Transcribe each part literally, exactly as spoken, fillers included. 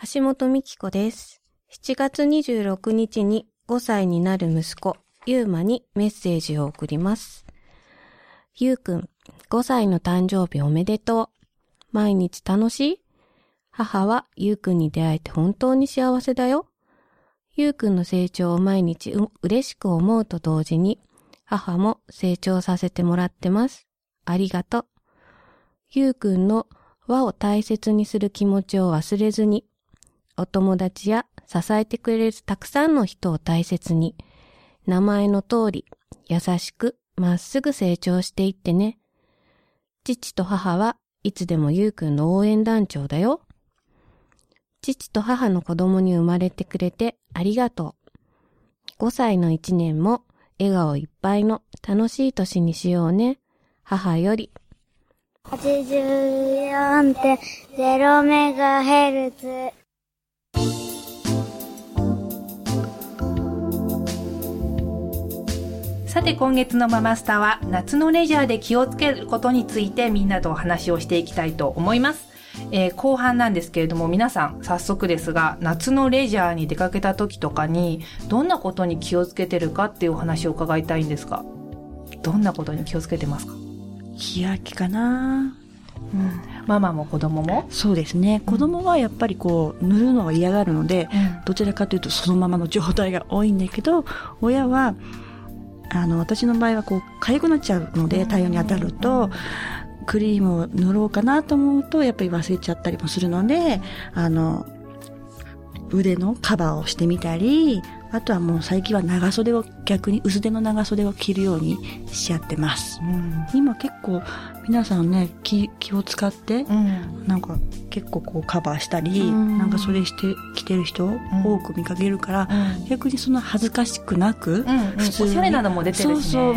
橋本美希子です。しちがつにじゅうろくにちにごさいになる息子、ゆうまにメッセージを送ります。ゆうくん、ごさいの誕生日おめでとう。毎日楽しい？母はゆうくんに出会えて本当に幸せだよ。ゆうくんの成長を毎日う嬉しく思うと同時に、母も成長させてもらってます。ありがとう。ゆうくんの輪を大切にする気持ちを忘れずに、お友達や支えてくれるたくさんの人を大切に、名前の通り、優しくまっすぐ成長していってね。父と母はいつでもゆうくんの応援団長だよ。父と母の子供に生まれてくれてありがとう。ごさいのいちねんも笑顔いっぱいの楽しい年にしようね。母より。 はちじゅうよんてんゼロ メガヘルツ。 さて今月のママスタは夏のレジャーで気をつけることについてみんなとお話をしていきたいと思います。えー、後半なんですけれども、皆さん早速ですが夏のレジャーに出かけた時とかにどんなことに気をつけてるかっていうお話を伺いたいんですが、どんなことに気をつけてますか？ 日焼けかな、 うん、ママも子供も？ そうですね、子供はやっぱりこう塗るのが嫌がるので、うん、どちらかというとそのままの状態が多いんだけど、親はあの私の場合はこう痒くなっちゃうので、太陽に当たるとクリームを塗ろうかなと思うとやっぱり忘れちゃったりもするので、あの腕のカバーをしてみたり、あとはもう最近は長袖を逆に薄手の長袖を着るようにしちゃってます、うん、今結構皆さんね 気, 気を使って、うん、なんか結構こうカバーしたり、うん、なんかそれして着てる人多く見かけるから、うん、逆にそんな恥ずかしくなく、うんうん、 普通におしゃれなのも出てるしね。そうそう、うん、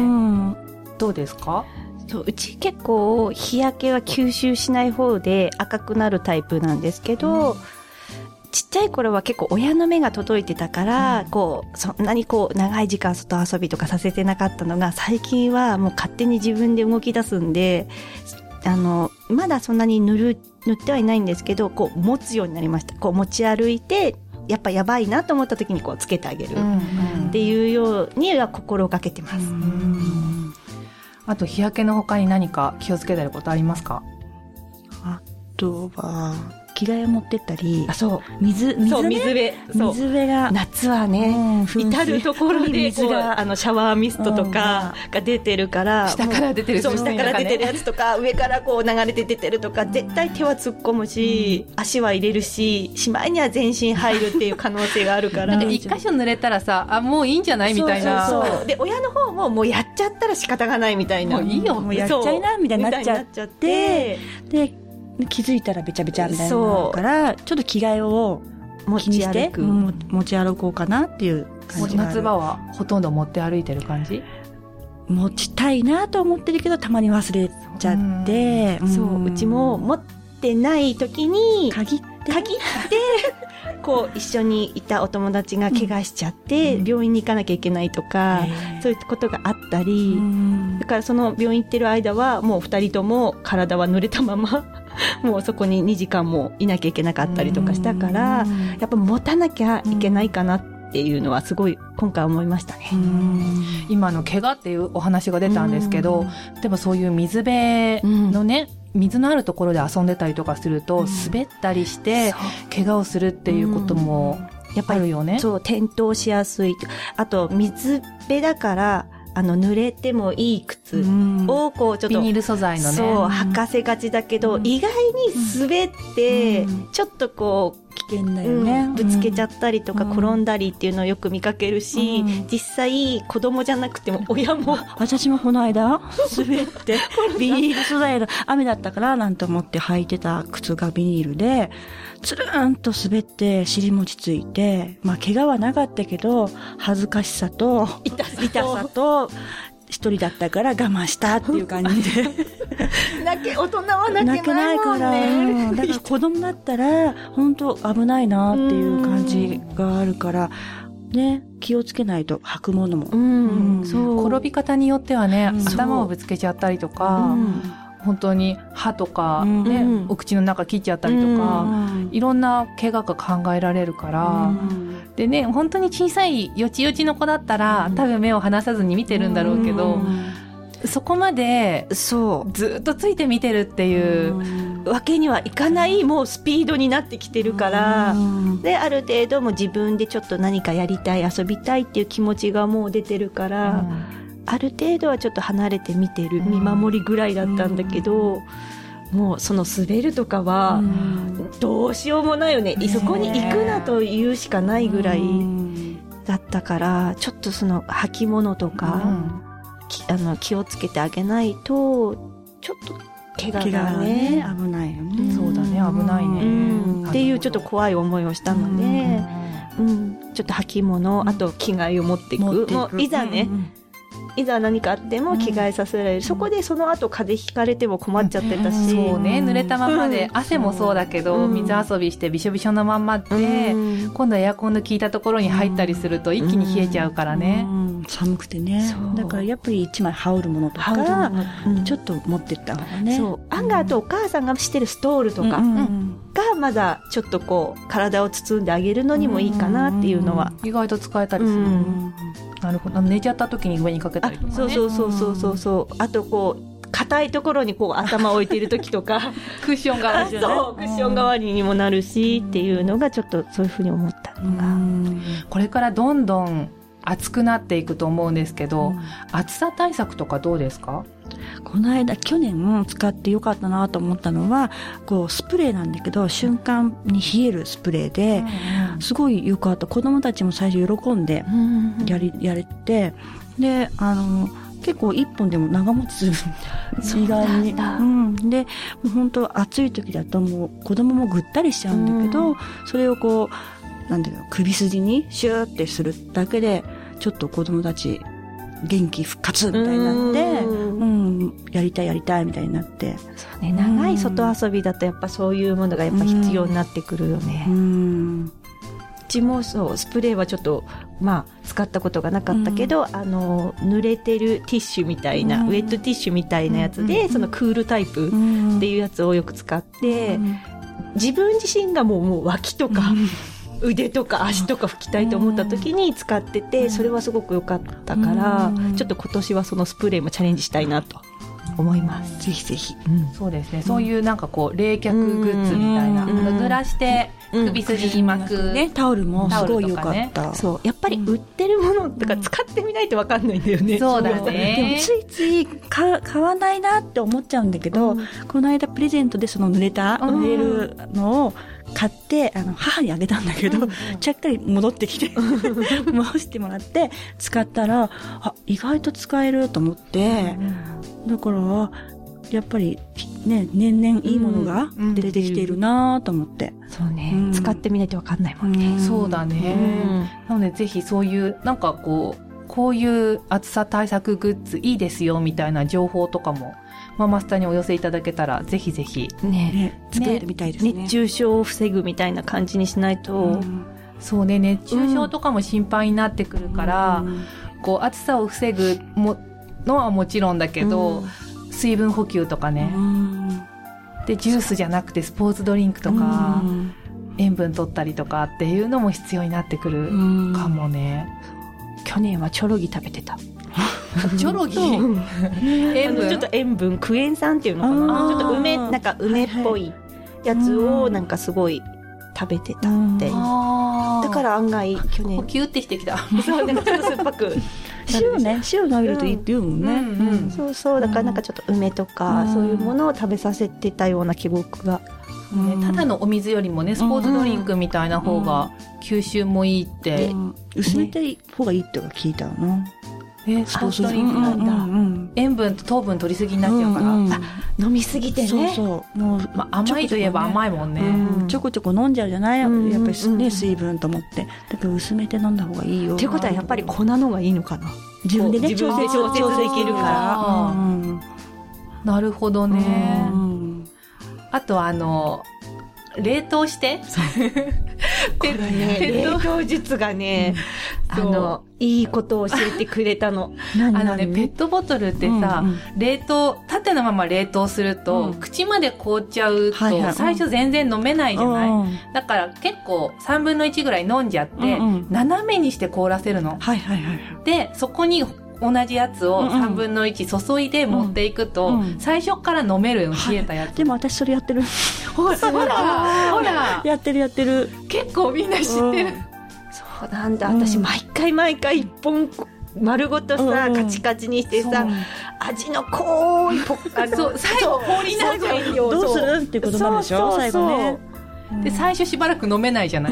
どうですか？そう、うち結構日焼けは吸収しない方で赤くなるタイプなんですけど、うん、ちっちゃい頃は結構親の目が届いてたから、うん、こうそんなにこう長い時間外遊びとかさせてなかったのが、最近はもう勝手に自分で動き出すんで、あのまだそんなに塗る塗ってはいないんですけど、こう持つようになりました。こう持ち歩いてやっぱやばいなと思った時にこうつけてあげるっていうようには心がけてます、うんうん、 あと日焼けの他に何か気をつけてることありますか？ あとは着替え持ってったり、 あ、そう水水そう水辺そう水辺が夏はね、うん、至るところで水があのシャワーミストとかが出てるから、うん、 下から出てる、 そう下から出てるやつとか上からこう流れて出てるとか、絶対手は突っ込むし、うん、足は入れるし、しまいには全身入るっていう可能性があるからなんか一箇所濡れたらさ、あもういいんじゃないみたいな、 そうそうそう、で親の方ももうやっちゃったら仕方がないみたいな、 もういいよもうやっちゃいなみたいになっちゃってで気づいたらべちゃべちゃみたいになるから、ちょっと着替えを気にして持ち歩く、うん、持ち歩こうかなっていう感じがある。 夏場はほとんど持って歩いてる感じ？ 持ちたいなと思ってるけどたまに忘れちゃって、 うん、そう、うちも持ってない時に限って限ってこう一緒にいたお友達が怪我しちゃって、うん、病院に行かなきゃいけないとか、うん、そういうことがあったり、うん、だからその病院行ってる間はもう二人とも体は濡れたままもうそこににじかんもいなきゃいけなかったりとかしたから、やっぱ持たなきゃいけないかなっていうのはすごい今回思いましたね。 うん、今の怪我っていうお話が出たんですけど、例えばそういう水辺のね、うん、水のあるところで遊んでたりとかすると、うん、滑ったりして怪我をするっていうこともやっぱりあるよね。 そう、転倒しやすい。あと水辺だからあの濡れてもいい靴をこうちょっとビニール素材のね、 そう履かせがちだけど、うん、意外に滑ってちょっとこう危険だよね、 うん、ぶつけちゃったりとか転んだりっていうのをよく見かけるし、うん、実際子供じゃなくても親も私もこの間滑ってビニール素材の雨だったからなんて思って履いてた靴がビニールでつるーんと滑って尻餅ついて、まあ怪我はなかったけど恥ずかしさと痛さと、 痛さと一人だったから我慢したっていう感じで泣け大人は泣けないもんね。 泣けないから、うん、だから子供だったら本当危ないなっていう感じがあるからね、気をつけないと履くものも、 うんうん、そう転び方によってはね、うん、頭をぶつけちゃったりとか、うん、 本当に歯とか、 うんね、 うんお口の中切っちゃったりとか、 うんいろんな怪我が考えられるから、 うんでね、本当に小さいよちよちの子だったら、 うん多分目を離さずに見てるんだろうけど、 うんそこまでそうずっとついて見てるっていう、 うんわけにはいかないもうスピードになってきてるから、 うんである程度も自分でちょっと何かやりたい遊びたいっていう気持ちがもう出てるから、ある程度はちょっと離れて見てる、 うん見守りぐらいだったんだけど、もうその滑るとかはどうしようもないよね、 ねそこに行くなと言うしかないぐらいうんだったから、ちょっとその履物とか、きあの気をつけてあげないとちょっと怪我怪我がはねね、 危ないよね。 そうだね、危ないね、 うんなるほどっていうちょっと怖い思いをしたので、うんちょっと履物、あと着替えを持っていく、 持っていくもういざね、 うんいざ何かあっても着替えさせられる、そこでその後風邪ひかれても困っちゃってたし、 そうね、濡れたままで、 うん汗もそうだけど、 うん水遊びしてびしょびしょのまんまで、 うん今度はエアコンの効いたところに入ったりすると一気に冷えちゃうからね、 うん寒くてねそうだからやっぱり一枚羽織るものと羽織るかものうんちょっと持ってった方がね。 そう案外あとお母さんがしてるストールとかうんうんがまだちょっとこう体を包んであげるのにもいいかなっていうのは、 意外と使えたりする、 うんなるほど。寝ちゃった時に上にかけたありとかね。 そうそうそうそうそうそうあとこう硬いところにこう頭を置いている時とかクッション代わりじゃないそうクッション代わりにもなるしっていうのがちょっとそういうふうに思ったのが、 うんこれからどんどん暑くなっていくと思うんですけど、 うん暑さ対策とかどうですか？ この間去年使ってよかったなと思ったのはこうスプレーなんだけど瞬間に冷えるスプレーで、すごいよかった。子供たちも最初喜んでやり、やれてであの結構一本でも長持ちする意外に、うん、でもう本当暑い時だともう子供もぐったりしちゃうんだけど、 うんそれをこうなんだろう首筋にシューってするだけでちょっと子供たち元気復活みたいになって、 うんうん、やりたいやりたいみたいになって、 そうね、長い外遊びだとやっぱそういうものがやっぱ必要になってくるよね、 ううんちもそうスプレーはちょっとまあ使ったことがなかったけど、あの濡れてるティッシュみたいな、 うんウェットティッシュみたいなやつで、 うんそのクールタイプんっていうやつをよく使って、 うん自分自身がもうもう脇とか、腕とか足とか拭きたいと思った時に使ってて、それはすごく良かったから、 うんちょっと今年はそのスプレーもチャレンジしたいなと思います。 ぜひぜひ。 そうですね。そういうなんかこう冷却グッズみたいな、 うんあの濡らして首筋に巻く、 ね、タオルもすごい良かタオルった。 そうやっぱり売ってるものとか使ってみないと分かんないんだよね。 そうだでもね。 ついつい買買わないなって思っちゃうんだけど、 うんこの間プレゼントでその濡れた、 うん濡れるのを買ってあの母にあげたんだけど、ちゃっかり戻ってきて戻してもらって使ったらあ意外と使えると思って、だからやっぱりね年々いいものがうん出てきているなと思って、 そうね、 うん使ってみないと分かんないもんね。 んそうだね。なのでぜひそういうなんかこうこういう暑さ対策グッズいいですよみたいな情報とかもママスタにお寄せいただけたらぜひぜひ。 ねね作ってみたいですね。 熱中症を防ぐみたいな感じにしないと、 うんそうね、熱中症とかも心配になってくるから、 うんこう暑さを防ぐものはもちろんだけど、水分補給とかね、 うんでジュースじゃなくてスポーツドリンクとか、 うん塩分取ったりとかっていうのも必要になってくるうんかもね。 去年はチョロギ食べてた。 チョロギうん塩分あのちょっと塩分クエン酸っていうのかあな、 ーちょっと梅なんか梅っぽいやつをなんかすごい食べてたって、 あーだから案外去呼年吸ってしてきた。 そうなんかちょっと酸っぱく塩ね塩投げるといいって言うもんね、 うんうんそうそうだからなんかちょっと梅とか、 うんそういうものを食べさせてたような記憶が、 ね、ただのお水よりもねスポーツドリンクみたいな方が吸収もいいって、 うん薄めて方がいいって聞いたな。 えスポーツドリンクなんだ、 うんうん塩分と糖分取りすぎになっちゃうから、 うんうんあ飲みすぎてねそうそうもう、 まあ、甘いといえば甘いもんね、 うんちょこちょこ飲んじゃうじゃない、 うんやっぱりね、 うん水分と思ってだから薄めて飲んだ方がいいよっていうことはやっぱり粉のがいいのかな。 自分でね自分で調整調節できるからうんなるほどね、 うんあとあの冷凍してこれね、冷凍術がね、あの、いいことを教えてくれたの。 あのね、ペットボトルってさ、うんうん、冷凍、縦のまま冷凍すると、うん、口まで凍っちゃうと、はいはい、最初全然飲めないじゃない、うん、だから結構さんぶんのいちぐらい飲んじゃって、うんうん、斜めにして凍らせるの。はいはいはい。で、そこに同じやつをさんぶんのいち注いで持っていくと、うんうん、最初から飲めるの、冷えたやつ。 はい、でも私それやってる。 ほら、ほら、ほら。 やってるやってる。 結構みんな知ってる。 そうなんだ、私毎回毎回一本丸ごとさ、うん、カチカチにしてさ、味の濃いポッカそう最後氷になっちゃうよ。 どうするっていうことなんでしょ、最後ね。 で最初しばらく飲めないじゃない、うん、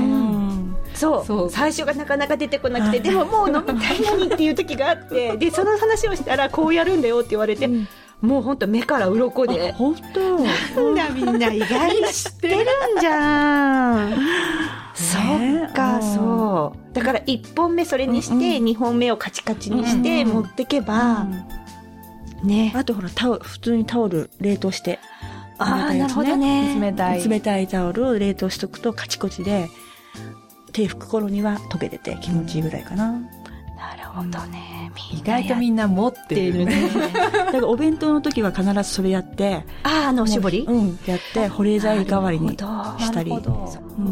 そうそう最初がなかなか出てこなくて、でももう飲みたいのにっていう時があってでその話をしたらこうやるんだよって言われて、うん、もう本当目から鱗で、 本当なんだみんな意外に知ってるんじゃんそっか、そうだからいっぽんめそれにして、うんうん、にほんめをカチカチにして持ってけば、うん、ね。 あとほらタオル普通にタオル冷凍して、 ああ、ね、なるほどね。 冷たい冷たいタオルを冷凍しとくとカチコチで手拭く頃には溶けてて気持ちいいぐらいかな、うん、 なるほどね。 意外とみんな持ってるねだからお弁当の時は必ずそれやってああ、あのおしぼりうんやって保冷剤代わりにしたり、うん、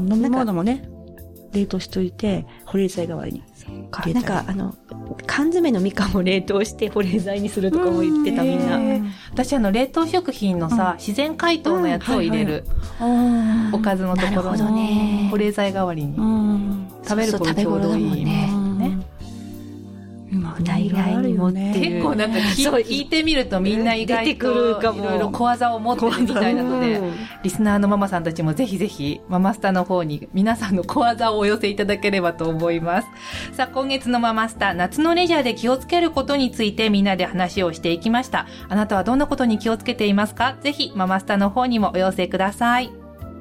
飲み物もね冷凍しといて保冷剤代わりになんかあの缶詰のみかんも冷凍して保冷剤にするとかも言ってた、みんな。 私あの冷凍食品のさ、うん、自然解凍のやつを入れる、うんはいはい、おかずのところの保冷剤代わりに、うん、食べる頃ちょうどいいね。 大概に持ってる。 結構なんか聞いてみるとみんな意外といろいろ小技を持ってるみたいなので、リスナーのママさんたちもぜひぜひママスタの方に皆さんの小技をお寄せいただければと思います。さあ今月のママスタ、夏のレジャーで気をつけることについてみんなで話をしていきました。あなたはどんなことに気をつけていますか？ぜひママスタの方にもお寄せください。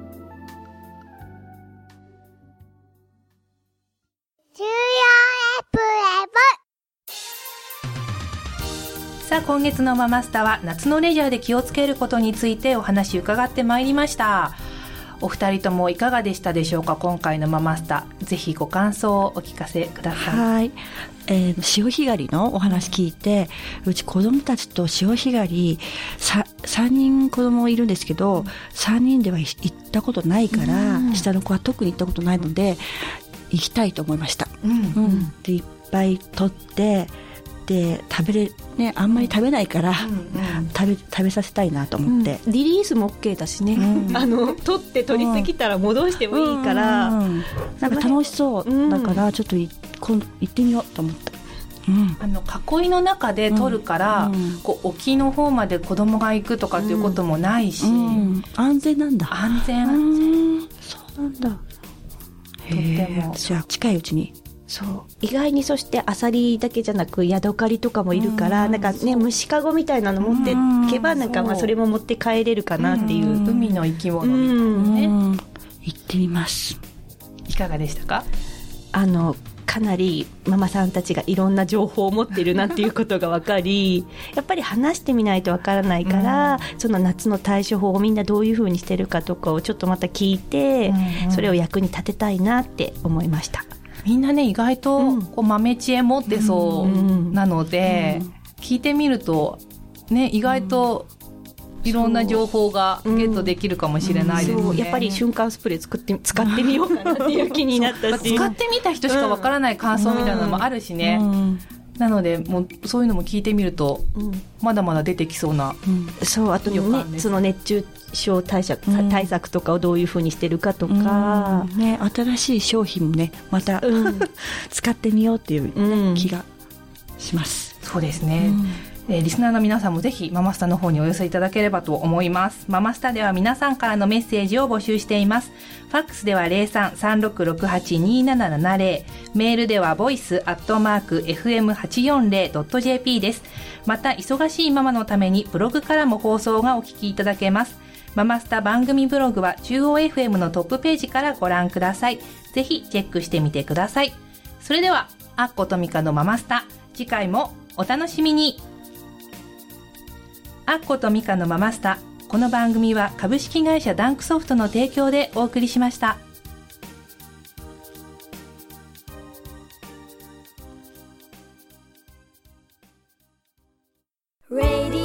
さあ今月のママスタは夏のレジャーで気をつけることについてお話伺ってまいりました。お二人ともいかがでしたでしょうか？今回のママスタ、ぜひご感想をお聞かせください。 はい、えー、潮干狩りのお話聞いて、うち子供たちと潮干狩りささんにん子供いるんですけど、うん、さんにんでは行ったことないから、うん、下の子は特に行ったことないので行きたいと思いました、うんうん、でいっぱい取ってで食べれね、あんまり食べないから、うんうん、食べ食べさせたいなと思って、 うん、リリースも OK だしね、うん、あの取って取りすぎたら戻してもいいから、うんうん、 なんか楽しそう、うん、だからちょっとい今度行ってみようと思った、 うん、あの囲いの中で取るから、うん、こう沖の方まで子供が行くとかっていうこともないし、うんうん、安全なんだ。 安全安全、 そうなんだ。とってもじゃあ近いうちに。 そう意外にそしてアサリだけじゃなくヤドカリとかもいるから、うん、なんかね虫かごみたいなの持っていけば、うん、なんかまあそれも持って帰れるかなっていう、うん、 海の生き物みたいなね、うん、 行ってみます。 いかがでしたか？ あのかなりママさんたちがいろんな情報を持っているなっていうことが分かりやっぱり話してみないと分からないから、うん、その夏の対処法をみんなどういう風にしてるかとかをちょっとまた聞いて、うんうん、それを役に立てたいなって思いました。 みんなね意外とこう豆知恵持ってそうなので、うんうん、聞いてみるとね意外といろんな情報がゲットできるかもしれないですね、うんうん、 やっぱり瞬間スプレー作って使ってみようかなっていう気になったし使ってみた人しかわからない感想みたいなのもあるしね、うんうん、なのでもうそういうのも聞いてみると、うん、まだまだ出てきそうな、 うん、そうあとねその熱中症対策、うん、対策とかをどういうふうにしてるかとか、 うんね、新しい商品もねまた、うん、使ってみようっていう気がします、 うん、そうですね、うんえー、リスナーの皆さんもぜひママスタの方にお寄せいただければと思います。ママスタでは皆さんからのメッセージを募集しています。ファックスでは ゼロさん さんろくろくはち にななななゼロ、メールでは ボイス アットマーク エフエムはちよんゼロ ドット ジェーピー です。また忙しいママのためにブログからも放送がお聞きいただけます。ママスタ番組ブログは中央 エフエム のトップページからご覧ください。ぜひチェックしてみてください。それではアッコとミカのママスタ、次回もお楽しみに。アッコとミカのママスタ、この番組は株式会社ダンクソフトの提供でお送りしました。 Radio